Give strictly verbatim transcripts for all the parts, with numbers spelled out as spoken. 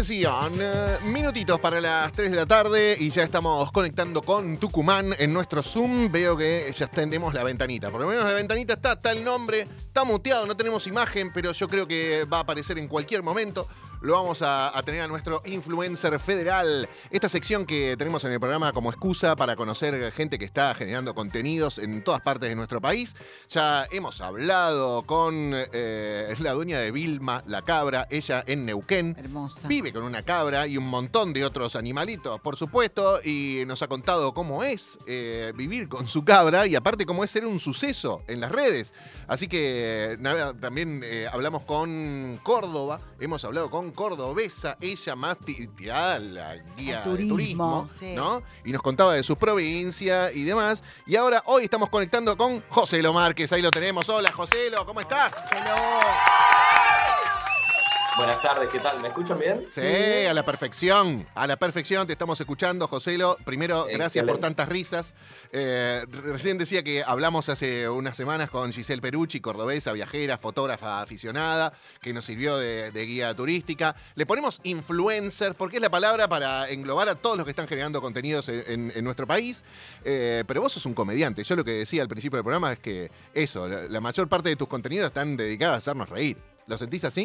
Atención, eh, minutitos para las tres de la tarde y ya estamos conectando con Tucumán en nuestro Zoom. Veo que ya tenemos la ventanita. Por lo menos la ventanita está, está el nombre, está muteado, no tenemos imagen, pero yo creo que va a aparecer en cualquier momento. Lo vamos a, a tener a nuestro influencer federal. Esta sección que tenemos en el programa como excusa para conocer gente que está generando contenidos en todas partes de nuestro país. Ya hemos hablado con eh, la dueña de Vilma, la cabra, ella en Neuquén. Hermosa. Vive con una cabra y un montón de otros animalitos, por supuesto, y nos ha contado cómo es eh, vivir con su cabra y aparte cómo es ser un suceso en las redes. Así que nada, también eh, hablamos con Córdoba, hemos hablado con cordobesa, ella más tirada a la guía El turismo, de turismo, sí. ¿no? Y nos contaba de sus provincias y demás. Y ahora, hoy estamos conectando con Joselo Márquez, ahí lo tenemos. Hola, Joselo, ¿cómo estás? Buenas tardes, ¿qué tal? ¿Me escuchan bien? Sí, a la perfección, a la perfección te estamos escuchando, Joselo. Primero, Excelente. Gracias por tantas risas. Eh, recién decía que hablamos hace unas semanas con Giselle Perucci, cordobesa, viajera, fotógrafa aficionada, que nos sirvió de, de guía turística. Le ponemos influencer, porque es la palabra para englobar a todos los que están generando contenidos en, en- en nuestro país. Eh, pero vos sos un comediante. Yo lo que decía al principio del programa es que eso, la, la mayor parte de tus contenidos están dedicados a hacernos reír. ¿Lo sentís así?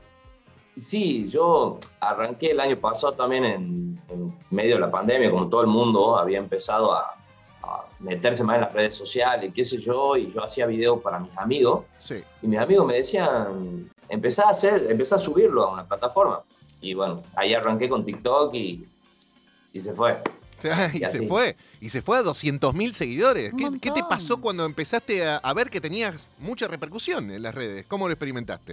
Sí, yo arranqué el año pasado también en, en medio de la pandemia, como todo el mundo había empezado a, a meterse más en las redes sociales, qué sé yo, y yo hacía videos para mis amigos, Sí. y mis amigos me decían, empezá a hacer, empezá a subirlo a una plataforma. Y bueno, ahí arranqué con TikTok y, y se fue. Y, Y se así. fue, y se fue a doscientos mil seguidores. Un ¿Qué, qué te montón. pasó cuando empezaste a, a ver que tenías mucha repercusión en las redes? ¿Cómo lo experimentaste?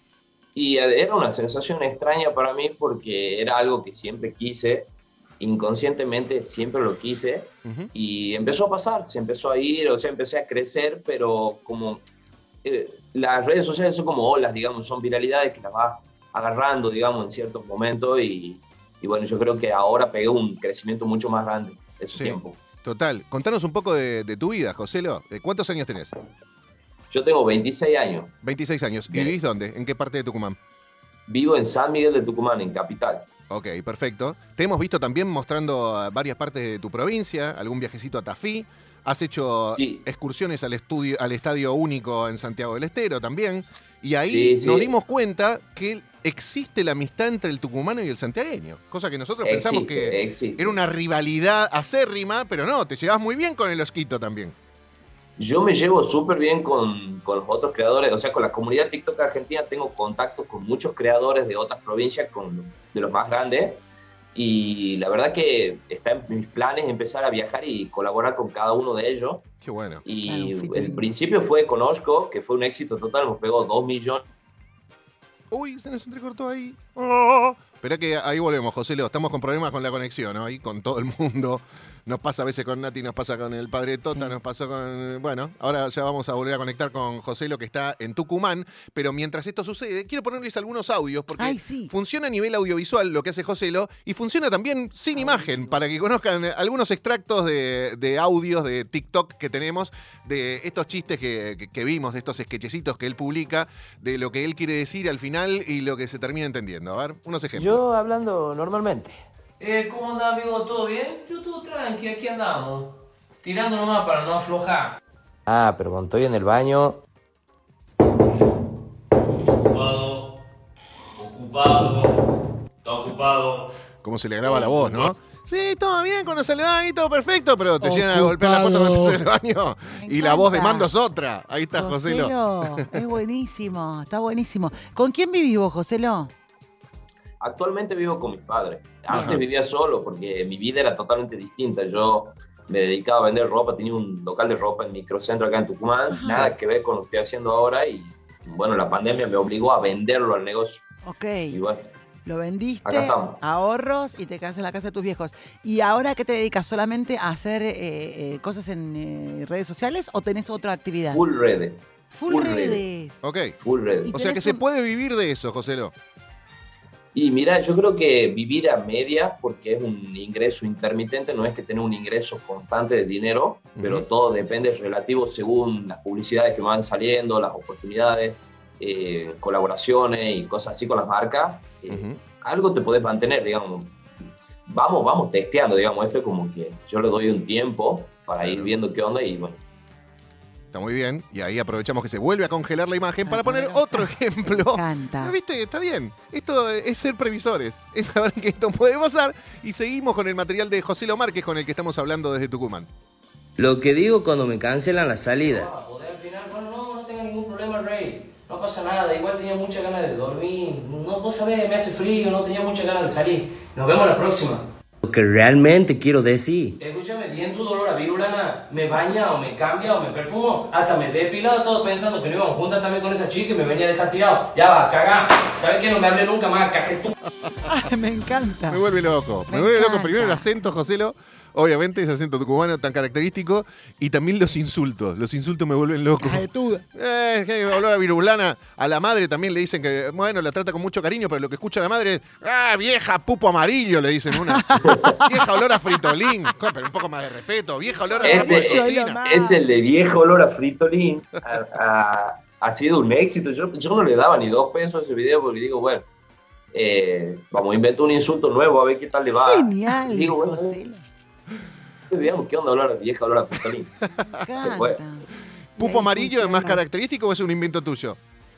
Y era una sensación extraña para mí porque era algo que siempre quise, inconscientemente siempre lo quise, Ujú. y empezó a pasar, se empezó a ir, o sea, empecé a crecer, pero como eh, las redes sociales son como olas, digamos, son viralidades que las vas agarrando, digamos, en ciertos momentos, y, y bueno, yo creo que ahora pegué un crecimiento mucho más grande de ese Sí. tiempo. Total. Contanos un poco de, de tu vida, Joselo. Eh, ¿Cuántos años tenés? Yo tengo veintiséis años, veintiséis años. ¿Y Bien. vivís dónde? ¿En qué parte de Tucumán? vivo en San Miguel de Tucumán, en Capital. Ok, perfecto. Te hemos visto también mostrando a varias partes de tu provincia, algún viajecito a Tafí. Has hecho Sí. excursiones al, estudio, al Estadio Único en Santiago del Estero también. Y ahí Sí, sí. nos dimos cuenta que existe la amistad entre el tucumano y el santiagueño. Cosa que nosotros pensamos Existe, que existe. era una rivalidad acérrima, pero no, te llevas muy bien con el Osquito también. Yo me llevo súper bien con, con los otros creadores, o sea, con la comunidad TikTok argentina tengo contacto con muchos creadores de otras provincias, con, de los más grandes, y la verdad que está en mis planes empezar a viajar y colaborar con cada uno de ellos. Qué bueno. Y Claro, un el featuring. principio fue con Oshko, que fue un éxito total, nos pegó dos millones. Uy, se nos entrecortó ahí. Oh. Espera que ahí volvemos, José Leo. Estamos con problemas con la conexión, ¿no? Ahí con todo el mundo. Nos pasa a veces con Nati, nos pasa con el padre Tota, Sí. nos pasó con... Bueno, ahora ya vamos a volver a conectar con José Leo, que está en Tucumán. Pero mientras esto sucede, quiero ponerles algunos audios, porque Ay, sí. funciona a nivel audiovisual lo que hace José Leo, y funciona también sin imagen, para que conozcan algunos extractos de, de audios de TikTok que tenemos, de estos chistes que, que- que vimos, de estos sketchecitos que él publica, de lo que él quiere decir al final y lo que se termina entendiendo. A ver, unos ejemplos. Yo hablando normalmente. Eh, ¿cómo anda, amigo? ¿Todo bien? Yo todo tranqui, aquí andamos. Tirando nomás para no aflojar. Ah, pero cuando estoy en el baño, Ocupado. Ocupado. Está ocupado. Cómo se le graba la voz, ¿no? Sí, todo bien, cuando se le va ahí todo perfecto, pero te llegan a golpear la puerta cuando estás en el baño Me y la voz de encanta. mando es otra. Ahí está Joselo. Joselo, es buenísimo, está buenísimo. ¿Con quién vivís vos, Joselo? Actualmente vivo con mis padres. Antes Ajá. vivía solo porque mi vida era totalmente distinta. Yo me dedicaba a vender ropa, tenía un local de ropa en microcentro acá en Tucumán, Ajá. nada que ver con lo que estoy haciendo ahora, y bueno, la pandemia me obligó a venderlo al negocio. Ok, Y bueno, lo vendiste, Acá estamos. ahorros y te quedas en la casa de tus viejos. ¿Y ahora qué te dedicas? ¿Solamente a hacer eh, eh, cosas en eh, redes sociales o tenés otra actividad? full redes, Full full redes. Ok. full redes. Y O sea que tenés se un- puede vivir de eso, Joselo. Y mira, yo creo que vivir a media, porque es un ingreso intermitente, no es que tener un ingreso constante de dinero, pero Ujú. todo depende relativo según las publicidades que van saliendo, las oportunidades, eh, colaboraciones y cosas así con las marcas. Eh, Ujú. algo te podés mantener, digamos. Vamos, vamos testeando, digamos, esto es como que yo le doy un tiempo para Claro. ir viendo qué onda y bueno. Está muy bien. Y ahí aprovechamos que se vuelve a congelar la imagen para Para poner poner otro acá. ejemplo. Me encanta. ¿Viste? Está bien. Esto es ser previsores. Es saber que esto puede pasar. Y seguimos con el material de José Lomar, que es con el que estamos hablando desde Tucumán. Lo que digo cuando me cancelan la salida. Ah, poder al final, bueno, no, no tenga ningún problema, Rey. No pasa nada, igual tenía muchas ganas de dormir. No, vos sabés, me hace frío, no tenía muchas ganas de salir. Nos vemos la próxima. Lo que realmente quiero decir. Escúchame, bien tu dolor a virulana, me baña o me cambia o me perfumo, hasta me depilado todo pensando que no íbamos juntas también con esa chica y me venía a dejar tirado. Ya va, cagá. ¿Sabes qué? No me hable nunca más, caje tú. Ay, me encanta. Me vuelve loco. Me, Me vuelve loco. encanta. Primero el acento, Joselo. Obviamente ese acento tucumano tan característico. Y también los insultos. Los insultos me vuelven loco. Cajetuda. Eh, que olor a virulana. A la madre también le dicen que, bueno, la trata con mucho cariño, pero lo que escucha la madre es, ah, vieja pupo amarillo, le dicen una. Vieja olor a fritolín. Co- Pero un poco más de respeto. Vieja olor a Ese- cocina. Es el de viejo olor a fritolín. A- a- ha sido un éxito. Yo, yo no le daba ni dos pesos a ese video porque digo, bueno, eh, vamos a inventar un insulto nuevo a ver qué tal le va. Genial, Digo, bueno, José. veamos qué onda olor a vieja olor a fritolín. Me Se fue. encanta. ¿Pupo Me amarillo es más funciona. característico o es un invento tuyo?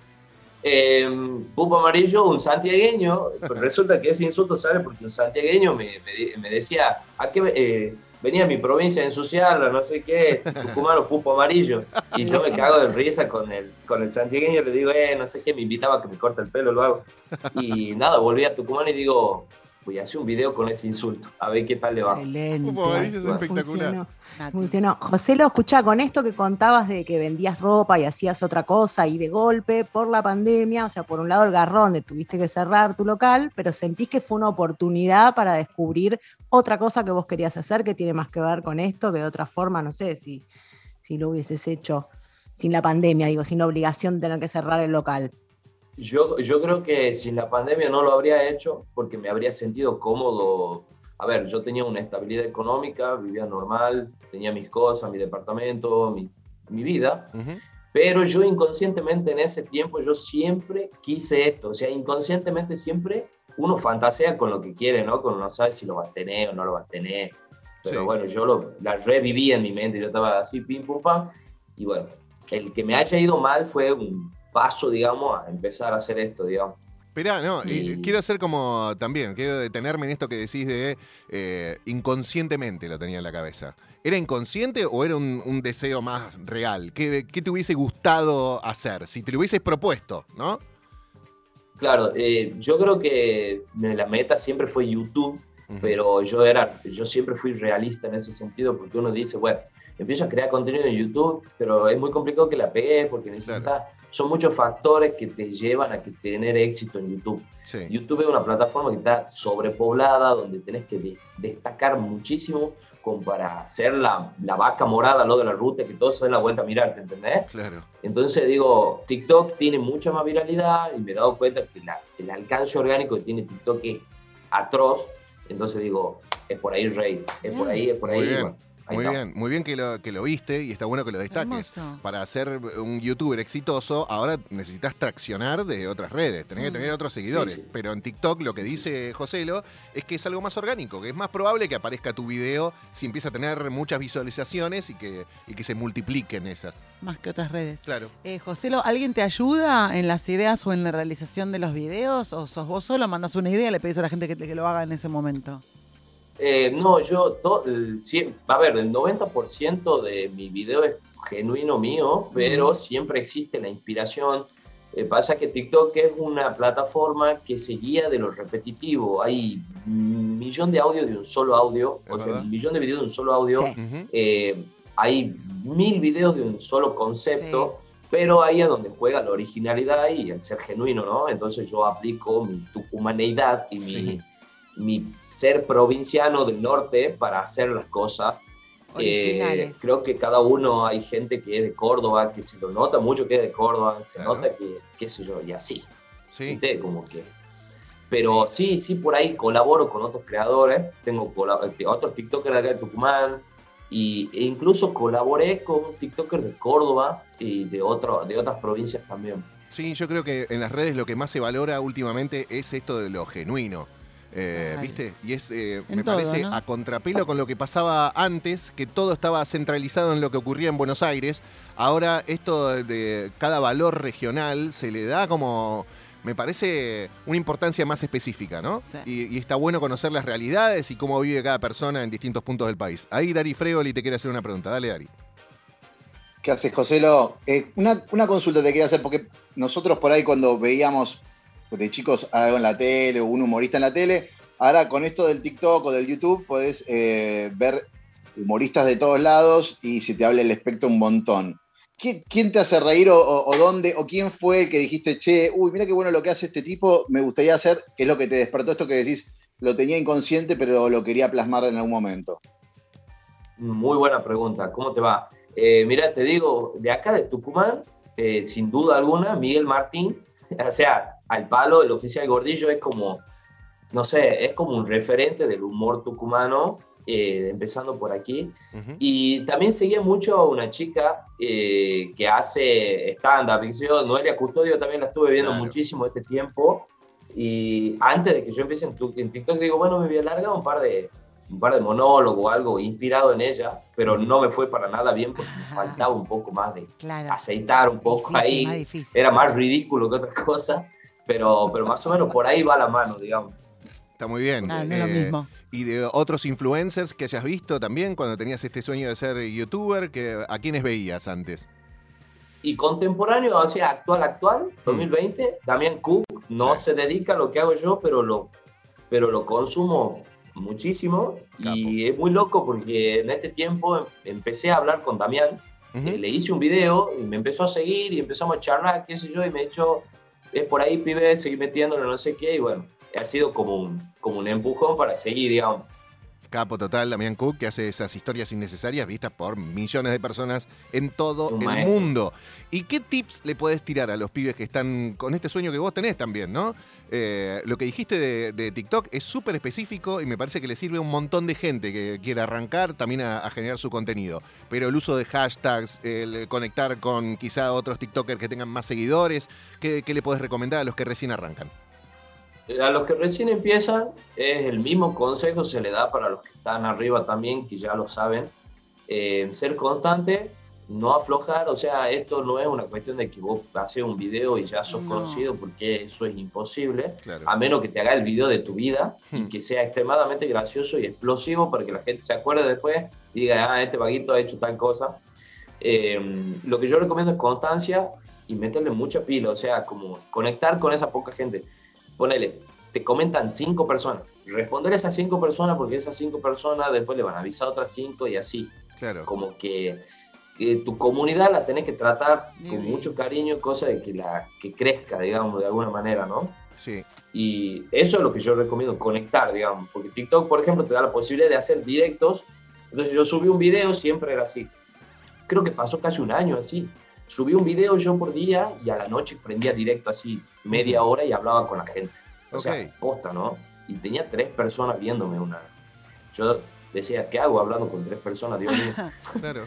Eh, Pupo amarillo, un santiagueño. Pues resulta que ese insulto sale porque un santiagueño me, me, me decía, ¿a qué eh, venía a mi provincia a ensuciarla? No sé qué, tucumano, Pupo amarillo. Y yo me cago de risa con el, con el santiagueño, le digo, eh, no sé qué, me invitaba a que me corte el pelo, lo hago. Y nada, volví a Tucumán y digo, voy a hacer un video con ese insulto, a ver qué tal le va. Excelente. Pupo amarillo es Bueno, espectacular. Funcionó. Nati. Funcionó. José, lo escuchá, con esto que contabas de que vendías ropa y hacías otra cosa y de golpe por la pandemia, o sea, por un lado el garrón de tuviste que cerrar tu local, pero sentís que fue una oportunidad para descubrir otra cosa que vos querías hacer que tiene más que ver con esto, que de otra forma, no sé, si, si lo hubieses hecho sin la pandemia, digo, sin la obligación de tener que cerrar el local. Yo, yo creo que sin la pandemia no lo habría hecho porque me habría sentido cómodo. A ver, yo tenía una estabilidad económica, vivía normal, tenía mis cosas, mi departamento, mi, mi vida, Ujú. pero yo inconscientemente en ese tiempo yo siempre quise esto, o sea, inconscientemente siempre uno fantasea con lo que quiere, ¿no? Con no sabe si lo va a tener o no lo va a tener, pero Sí. bueno, yo lo, la reviví en mi mente, yo estaba así, pim, pum, pam, y bueno, el que me haya ido mal fue un paso, digamos, a empezar a hacer esto, digamos. Esperá, no, y Y- quiero hacer como también, quiero detenerme en esto que decís de eh, inconscientemente lo tenía en la cabeza. ¿Era inconsciente o era un, un deseo más real? ¿Qué, ¿Qué te hubiese gustado hacer? Si te lo hubieses propuesto, ¿no? Claro, eh, yo creo que la meta siempre fue YouTube, Ujú. pero yo, era, yo siempre fui realista en ese sentido, porque uno dice, bueno, empiezo a crear contenido en YouTube, pero es muy complicado que la pegue porque necesitas, Claro. son muchos factores que te llevan a que tener éxito en YouTube. Sí. YouTube es una plataforma que está sobrepoblada, donde tenés que de- destacar muchísimo como para hacer la, la vaca morada, lo de la ruta, que todos se den la vuelta a mirarte, ¿entendés? Claro. Entonces digo, TikTok tiene mucha más viralidad y me he dado cuenta que la- el alcance orgánico que tiene TikTok es atroz. Entonces digo, es por ahí, Rey, es por ahí, es por ahí. Muy bien, bueno, ahí muy está. bien, muy bien que lo, que lo viste y está bueno que lo destaques. Hermoso. Para ser un youtuber exitoso, ahora necesitas traccionar de otras redes, tenés que Mm. tener otros seguidores. Sí, sí. Pero en TikTok lo que dice Joselo es que es algo más orgánico, que es más probable que aparezca tu video si empieza a tener muchas visualizaciones y que, y que se multipliquen esas. Más que otras redes. Claro. Eh, Joselo, ¿alguien te ayuda en las ideas o en la realización de los videos? ¿O sos vos solo, mandas una idea y le pedís a la gente que, que lo haga en ese momento? Eh, no, yo, to- el cien- a ver, el noventa por ciento de mi video es genuino mío, pero siempre existe la inspiración. Eh, pasa que TikTok es una plataforma que se guía de lo repetitivo. Hay un millón de audios de un solo audio, Es o sea, verdad. un millón de videos de un solo audio. Sí. Ujú. Eh, hay mil videos de un solo concepto, pero ahí es donde juega la originalidad y el ser genuino, ¿no? Entonces yo aplico mi tucumaneidad y mi, Sí. mi ser provinciano del norte para hacer las cosas. Originales. Eh, creo que cada uno, hay gente que es de Córdoba, que se lo nota mucho que es de Córdoba, se Claro. nota que, qué sé yo, y así. Sí. ¿Viste? Como que... Pero sí. sí, por ahí colaboro con otros creadores, tengo colab- eh, otros TikTokers de acá de Tucumán, y, e incluso colaboré con un TikToker de Córdoba y de, otro, de otras provincias también. Sí, yo creo que en las redes lo que más se valora últimamente es esto de lo genuino. Eh, Total. ¿Viste? Y es, eh, En me todo, parece, ¿no? a contrapelo con lo que pasaba antes, que todo estaba centralizado en lo que ocurría en Buenos Aires. Ahora esto de cada valor regional se le da como, me parece, una importancia más específica, ¿no? Sí. Y, y está bueno conocer las realidades y cómo vive cada persona en distintos puntos del país. Ahí Dari Fregoli te quiere hacer una pregunta. Dale, Dari. ¿Qué haces, Joselo? Eh, una, una consulta te quería hacer, porque nosotros por ahí cuando veíamos de chicos algo en la tele o un humorista en la tele, ahora con esto del TikTok o del YouTube podés eh, ver humoristas de todos lados y se te habla el espectro un montón. ¿Quién, quién te hace reír o, o, o dónde, o quién fue el que dijiste, che, uy, mira qué bueno lo que hace este tipo, me gustaría hacer, qué es lo que te despertó esto que decís, lo tenía inconsciente pero lo quería plasmar en algún momento? Muy buena pregunta. ¿Cómo te va? Eh, mira, te digo, de acá de Tucumán, eh, sin duda alguna, Miguel Martín, o sea, al palo, el oficial Gordillo es como, no sé, es como un referente del humor tucumano, eh, empezando por aquí. Uh-huh. Y también seguía mucho a una chica eh, que hace stand-up, que sé yo, Noelia Custodio, también la estuve viendo Claro. muchísimo este tiempo. Y antes de que yo empiece en, tu, en TikTok, digo, bueno, me voy a largar un par de, un par de monólogos o algo inspirado en ella, pero Uh-huh. no me fue para nada bien porque me Ajá. faltaba un poco más de Claro. aceitar un poco Difícil, ahí. más difícil. Era más ridículo que otra cosa, pero, pero más o menos por ahí va la mano, digamos. Está muy bien. No, no es lo Eh, mismo. Y de otros influencers que hayas visto también cuando tenías este sueño de ser youtuber, que, ¿a quiénes veías antes? Y contemporáneo, o sea, actual, actual, dos mil veinte, Damián Cook no Sí. se dedica a lo que hago yo, pero lo, pero lo consumo muchísimo. Y es muy loco porque en este tiempo em- empecé a hablar con Damián, Uh-huh. eh, le hice un video y me empezó a seguir y empezamos a charlar, qué sé yo, y me echó, es por ahí, pibe, seguí metiéndolo, no sé qué, y bueno, ha sido como un, como un empujón para seguir, digamos. Capo total, Damián Cook, que hace esas historias innecesarias vistas por millones de personas en todo Un el maestro. mundo. ¿Y qué tips le podés tirar a los pibes que están con este sueño que vos tenés también, ¿no? Eh, lo que dijiste de, de TikTok es súper específico y me parece que le sirve a un montón de gente que quiere arrancar también a, a generar su contenido. Pero el uso de hashtags, el conectar con quizá otros TikTokers que tengan más seguidores, ¿qué, qué le podés recomendar a los que recién arrancan? A los que recién empiezan, es el mismo consejo se le da para los que están arriba también, que ya lo saben. Eh, ser constante, no aflojar, o sea, esto no es una cuestión de que vos haces un video y ya sos No. conocido, porque eso es imposible, Claro. a menos que te haga el video de tu vida Hmm. y que sea extremadamente gracioso y explosivo para que la gente se acuerde después y diga, ah, este vaguito ha hecho tal cosa. Eh, lo que yo recomiendo es constancia y meterle mucha pila, o sea, como conectar con esa poca gente. Ponele, te comentan cinco personas, responder a esas cinco personas porque esas cinco personas después le van a avisar a otras cinco y así. Claro. Como que, que tu comunidad la tenés que tratar con Bien. mucho cariño, cosa de que, la, que crezca, digamos, de alguna manera, ¿no? Sí. Y eso es lo que yo recomiendo, conectar, digamos, porque TikTok, por ejemplo, te da la posibilidad de hacer directos. Entonces yo subí un video, siempre era así. Creo que pasó casi un año así. Subí un video yo por día y a la noche prendía directo así media hora y hablaba con la gente. O Ok. sea, posta, ¿no? Y tenía tres personas viéndome una. Yo decía, ¿qué hago hablando con tres personas? Dios mío. Claro.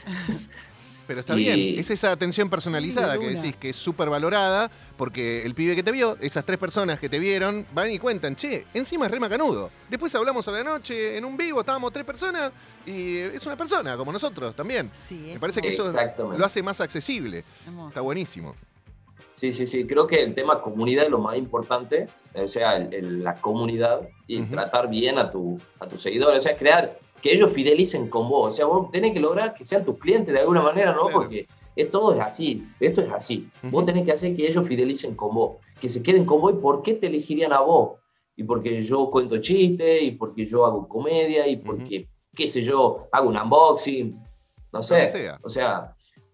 Pero está Y- bien, es esa atención personalizada Sí, de que una. decís que es súper valorada, porque el pibe que te vio, esas tres personas que te vieron, van y cuentan, che, encima es re macanudo. Después hablamos a la noche en un vivo, estábamos tres personas, y es una persona, como nosotros también. Sí, Me parece que eso Exactamente. lo hace más accesible. hermoso. Está buenísimo. Sí, sí, sí. Creo que el tema comunidad es lo más importante. O sea, el- el- la comunidad y Ujú. tratar bien a, tu, a tus seguidores. O sea, crear, que ellos fidelicen con vos. O sea, vos tenés que lograr que sean tus clientes de alguna manera, ¿no? Claro. Porque es, todo es así. Esto es así. Ujú. Vos tenés que hacer que ellos fidelicen con vos. Que se queden con vos. ¿Y por qué te elegirían a vos? Y porque yo cuento chistes, y porque yo hago comedia, y porque, qué sé yo, hago un unboxing. No Lo que sé. sea. O sea,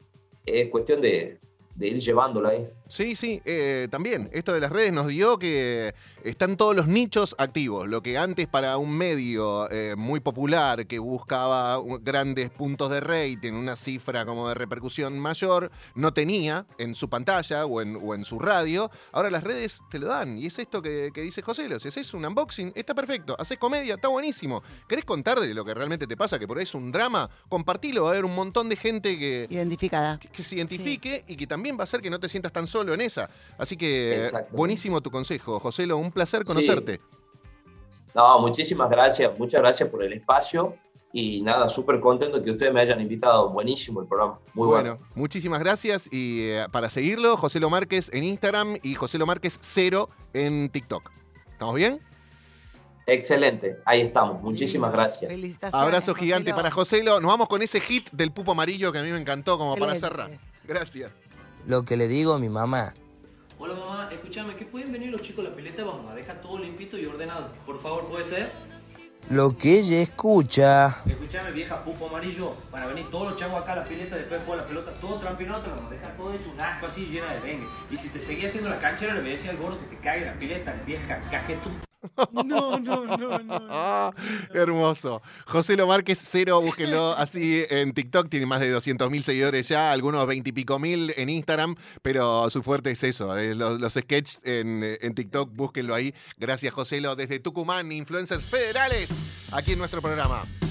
es cuestión de, de ir llevándolo ahí. Sí, sí, eh, también. Esto de las redes nos dio que están todos los nichos activos. Lo que antes para un medio eh, muy popular que buscaba u- grandes puntos de rating, una cifra como de repercusión mayor, no tenía en su pantalla o en, o en su radio. Ahora las redes te lo dan. Y es esto que, que dice José. Si haces un unboxing, está perfecto. Haces comedia, está buenísimo. ¿Querés contar de lo que realmente te pasa? Que por ahí es un drama. Compartilo. Va a haber un montón de gente que, Identificada. que, que se identifique y que también va a hacer que no te sientas tan solo. solo en esa. Así que buenísimo tu consejo, Joselo, un placer conocerte. Sí. No, muchísimas gracias, muchas gracias por el espacio y nada, súper contento que ustedes me hayan invitado. Buenísimo el programa, muy bueno. Bueno, muchísimas gracias y eh, para seguirlo, Joselo Márquez en Instagram y Joselo Márquez cero en TikTok. ¿Estamos bien? Excelente, ahí estamos. Muchísimas gracias. Abrazo gigante Joselo. Para Joselo. Nos vamos con ese hit del Pupo Amarillo que a mí me encantó como para cerrar. Gracias. Lo que le digo a mi mamá. Hola mamá, escúchame, ¿qué pueden venir los chicos a la pileta? Vamos a dejar todo limpito y ordenado. Por favor, ¿puede ser? Lo que ella escucha. Escúchame, vieja Pupo Amarillo. Van a venir todos los chavos acá a la pileta, después jugar la pelota, todo trampinado, te lo vamos a dejar todo hecho un asco así lleno de dengue. Y si te seguís haciendo la canchera, le voy a decir al gordo que te caiga en la pileta, vieja cajetú. No, no, no, no. no. Hermoso. Joselo Márquez cero, búsquenlo así en TikTok. Tiene más de doscientos mil seguidores ya, algunos veinte y pico mil en Instagram, pero su fuerte es eso, eh, los, los sketches en, en TikTok, búsquenlo ahí. Gracias, Joselo, desde Tucumán, Influencers Federales, aquí en nuestro programa.